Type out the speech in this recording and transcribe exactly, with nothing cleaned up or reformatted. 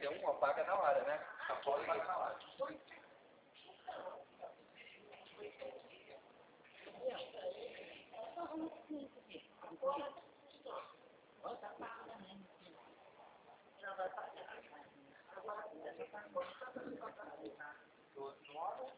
ter um, apaga na hora, né? Apaga e apaga na hora. Todos no